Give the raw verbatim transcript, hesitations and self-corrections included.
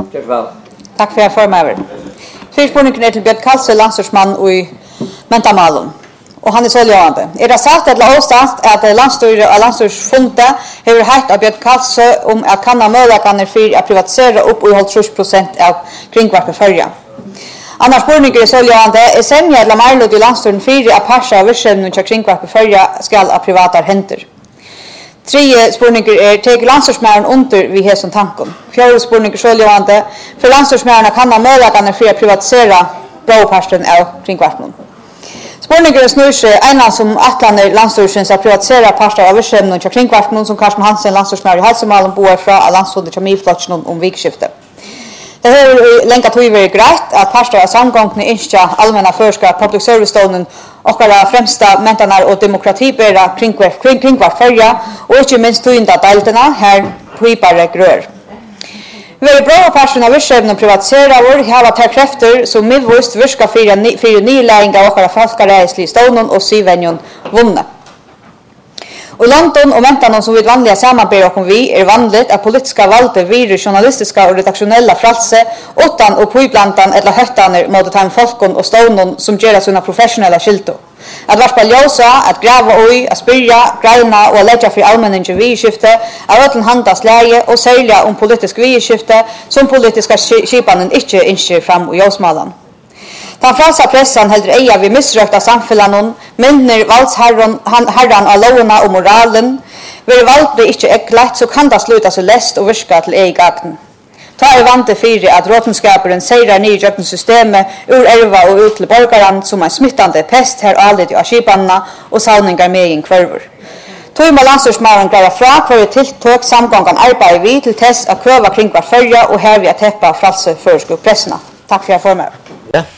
Tack för att jag får Fyrt spurningen är till Björn Kalse, landstyrsmann i Mentamalen. Och han är så levande. Är det sagt eller åstast att landstyr och landstyrsfundet har haft av Björn Kalse om att kanna möjligheterna för att privatisera upp och hålla trettio procent av kringvarpen förra. Annars spurningen är så levande. Är sämja eller marlod i landstyren för att parsa av virksomheten till kringvarpen förra skall av privata händer. Tre spurningar är teg landstyrsmären under vid hässon tanken. Fjärde spurningar så levande. För landstyrsmären kan ha möjligheterna för att privatisera bråparsten av kringvarpen. Spurningen snur sig ena som atlaner landstyrelsens att privatisera parter av virksomheten till kringvarpen som Carsten Hansen, landstyrsmären i Halsemalen, boar från landsfundet till Miflotchen om vikskifte. Det har länkat tog varit grejt att parter av samgången inte allmänna förska public service-stånden och våra främsta mentanar och demokratibära kringvart förra och inte minst tog delterna här pripare grör. Vi är bra parten av virksomheten och privatisera vår hava tar krafter som medvist virka för nyläring av våra folkarädsliga stånden och syvänjon vunna. Och London och mentan som vi vanliga samarbetar och vi är vanligt att politiska valde vid journalistiska och redaktionella fralse utan och på iblandan eller höttaner mot att folkon och stånden som gör sina professionella skilto. Att varpa ljósa, att gräva oj, att spyrja, greina och lägga för allmänningen vidskifte, att ötlen handas läge och sälja om politisk vidskifte som politiska skipanen inte inskir fram och ljósmalan. Den franska pressan heldur eia vi missrökta samfellanon, minner valdsherran herran av lovena och moralen. Vid vald blir inte äcklat så kan det sluta så läst och virka till ej gagn. Ta är vante fyra att råtenskaperen seirar ny i systemet ur erva och ut till borgaren som en smittande pest här aldrig av skipanna och salningar med in kvarver. Tog med landstyrsmären gräva fra kvar tilltök samgången arbetar vi till test att köva kring var förra och här vi att täppa fralse förskappresserna. Tack för att jag får med.